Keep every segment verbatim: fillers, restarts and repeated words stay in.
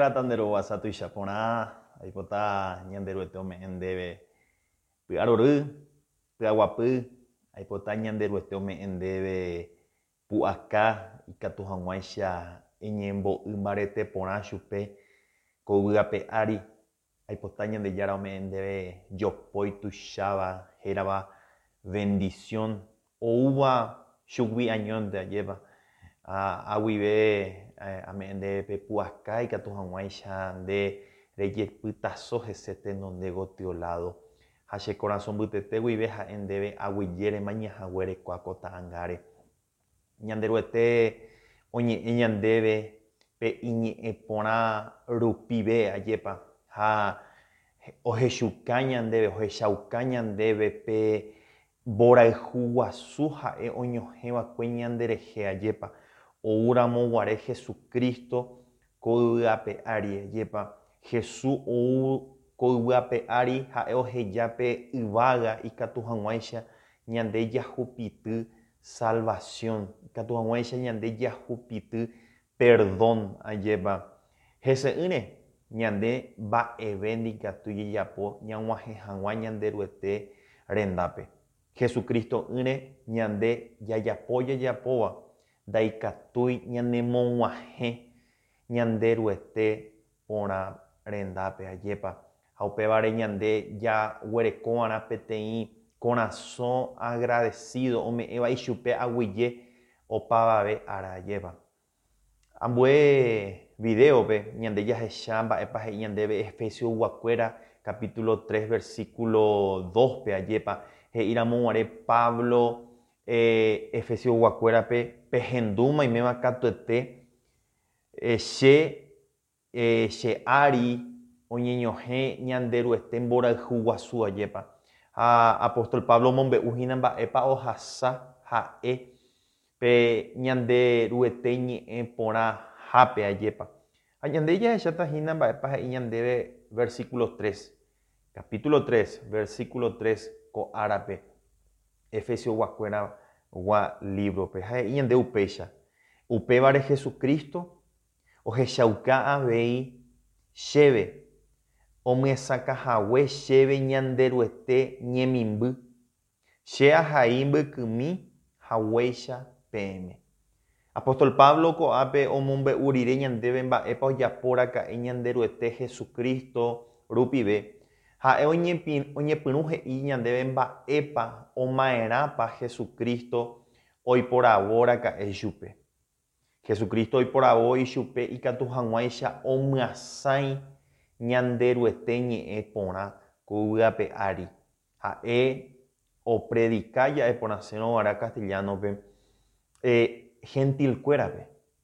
Buenas tandero wasatu ishapona, aipota ñanderuete ome'ẽndéve py'arory, py'aguapy, aipota ñanderuete ome'ẽndéve pu'aka ikatu hag̃uáicha eñembo'y mbarete porã chupe ko yvyrape ári. Aipota Ñandejára ome'ẽndéve jopói tuicháva hérava bendición oúva chugui añónte ajépa. Aguive ame'ẽndéve pe pu'aka ikatu hag̃uáicha nde rejepytaso hese tenonde Gotiolado. Ha che corazón mbytete guive ha'e ndéve aguyjérema ñahaguerekua ko ta'ãngáre. Ñanderuete oñe'ẽ ñandéve pe iñe'ẽ porã rupive ajépa ha ohechuka ñandéve, ohechauka ñandéve pe mborayhu guasu ha'e oñohẽva'ekue ñanderehe ajépa. Oúramoguare Jesucristo ko yvyrape ári ajépa. Jesús ou ko yvyrape ári ha'e oheja pe yvága ikatu hag̃uáicha ñande jahupyty salvación, ikatu hag̃uáicha ñande jahupyty perdón ajépa. Hese'ỹre ñande mba'eve ndikatu jejapo ñag̃uahẽ hag̃ua ñanderuete rendápe. Jesucristo ýre ñande jajapo jajapóva ndaikatúi ñanemog̃uahẽ ñanderuete porã rendápe ajépa. Ha upévare ñande jaguerekova'erã peteĩ corazón agradecido ome'ẽva ichupe aguyje opavave ára ajépa. Ambue videope ñande jahecha mba'épa he'i ñandéve Efesios guakuéra capítulo tres versículo dos pe ajépa. He'íramoguare Pablo eh, Efesios guakuérape pehendúma oiméva katuete eh, che eh, che ári oñeñohẽ ñanderuete mborayhu guasu ajépa. Ha apóstol Pablo omombe'úhína mba'épa ohasa ha'e pe ñanderuete ñe'ẽ porã hápe ajépa. Ha ñande jahechatahína mba'épa he'i ñandéve versículo tres. Capítulo tres, versículo tres ko árape. Efesios guakuéra gua librope. Ha he'i ñande upéicha. Upévare Jesucristo ohechauka avei chéve omyasakahague chéve ñanderuete ñemimby. Che ahai mbykymi haguéicha peẽme. Apóstol Pablo ko'ápe omombe'u rire ñandéve mba'épa ojapóraka'e ñanderuete Jesucristo rupive. Ha'e oñepyrũ he'i ñandéve mba'épa omaerãpa Jesucristo oiporavóraka'e chupe. Jesucristo oiporavo ichupe ikatu hag̃uáicha omyasãi ñanderuete ñe'ẽ porã ko yvyrape ári. Ha'e opredika ja'e porãsẽrõvara castellanope eh, gentilkuérape.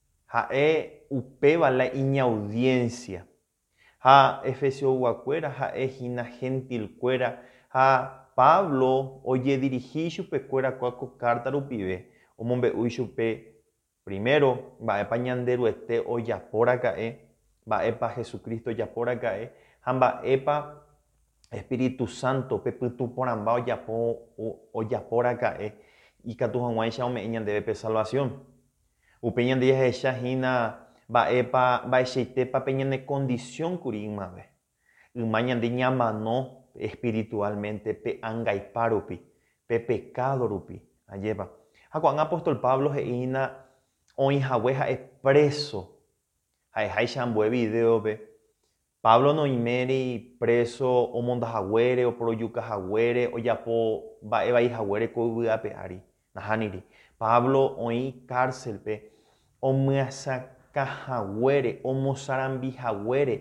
Ha'e upéva la inaudiencia. Ha Efesios guakuéra ha'ehína gentilkuéra. Ha Pablo ojedirigi chupekuérakua ko carta rupive omombe'u chupe primero mba'épa ñanderuete ojapóraka'e, mba'épa Jesucristo ojapóraka'e ha mba'épa Espíritu Santo pe pytu porãmba ojapo ojapóraka'e ikatu hag̃uáicha ome'ẽ ñandéve pe salvación. Upe ñande jahechahína mba'épa mba'eichaitépa pe ñane condición kuri ymave. Yma ñande ñamano espiritualmente pe ãngaipa rupi, pe pecado rupi ajépa. Ha ko'ág̃a apóstol Pablo he'ína oĩhague ha'e preso. Ha'eháicha ambue videope. Pablo noimeri preso omondahaguére, oporojukahaguére, ojapo mba'evaihaguére ko yvyrape ári. Nahániri. Pablo oĩ cárcelpe omyasakahaguére, omosarambihaguére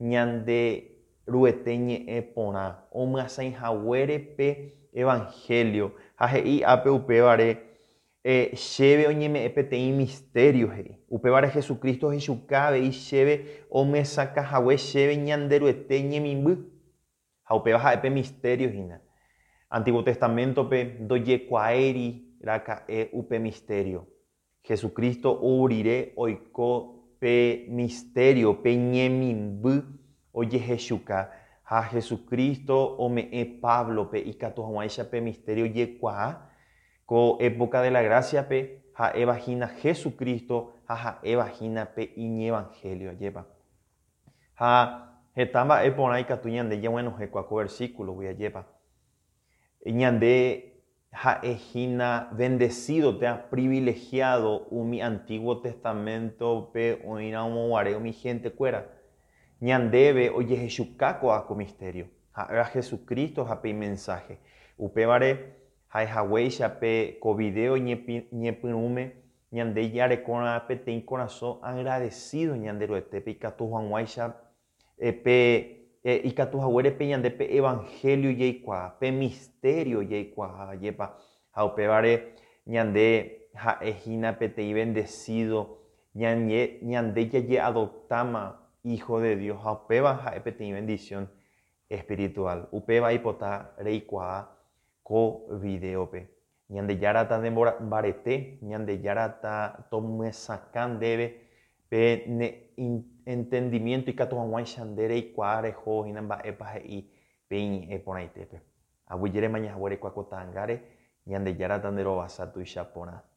ñanderuete ñe'ẽ porã, omyasãihaguére pe evangelio. Ha he'i ápe upévare eh, chéve oñeme'ẽ peteĩ misterio he'i. Upévare Jesucristo ohechuka avei chéve omyasakahague chéve ñanderuete ñemimby. Ha upéva ha'epe misterio hína. Antiguo Testamentope ndojekuaairaka'e upe misterio. Jesucristo ourire oiko pe misterio, pe ñemimby ojehechuka. Ha Jesucristo ome'ẽ Pablo pe ikatu hag̃uáicha pe misterio ojekuaa ko época de la gracia pe ha'evahína Jesucristo ha ha'evahína pe iñevangelio ajépa. Ha hetamba e porã ikatu ñande jeguenohẽ kuako versículo guiajepa. Ñande ha'ehína bendecido, tea privilegiado umi Antiguo Testamento pe oĩrã omoguare umi hentekuéra. Ñandéve ojehechukáko misterio. Ha'éva Jesucristo hape mensaje. Upévare ha'ehaguéichape ko video ñepyrũme ñande jarekórã peteĩ corazón agradecido ñande ro'etépe ikatu hag̃uáicha pe ikatuhaguére pe ñande pe evangelio jaikuaa, pe misterio jaikuaa jépa. Ha upévare ñande ha'ehína peteĩ bendecido, ñande, ñande jaje adoptáma hijo de Dios. Ha upéva ha'e peteĩ bendición espiritual. Upéva aipota reikuaa ko videope. Ñande járata mbarete, ñande járata tomyesakã ndéve pe ne entendimiento ikatu hag̃uáicha nde reikuaa rehóhina mba'épa he'i pe iñe'ẽ porãitépe. Aguyjérema ñahaguére kuako ta'ãngáre ñande járata nde rovasa tuicha porã.